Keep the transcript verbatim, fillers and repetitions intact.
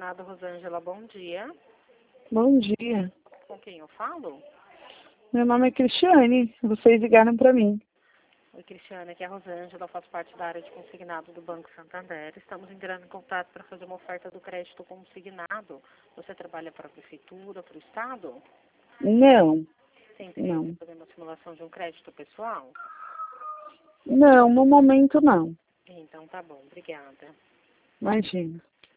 Consignado, Rosângela, bom dia. Bom dia. Com quem eu falo? Meu nome é Cristiane. Vocês ligaram para mim. Oi, Cristiane, aqui é a Rosângela, eu faço parte da área de consignado do Banco Santander. Estamos entrando em contato para fazer uma oferta do crédito consignado. Você trabalha para a Prefeitura, para o Estado? Não, Tem interesse em não. fazer uma simulação de um crédito pessoal? Não, no momento não. Então tá bom, obrigada. Imagina.